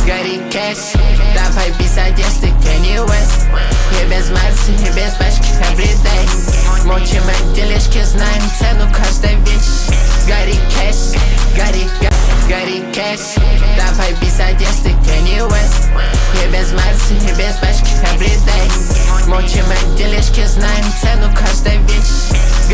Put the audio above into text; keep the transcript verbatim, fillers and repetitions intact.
Gary Cash, dawaj pisać jest Kanye West. Nie bez Marcy, nie bez beczki, everyday. Mocimy дележки, знаем цену каждой вещи. Gary Cash, Gary, Gary Cash, dawaj pisać jest Kanye West. Nie bez Marcy, nie bez beczki, everyday. Mocimy дележки, знаем цену каждой вещи.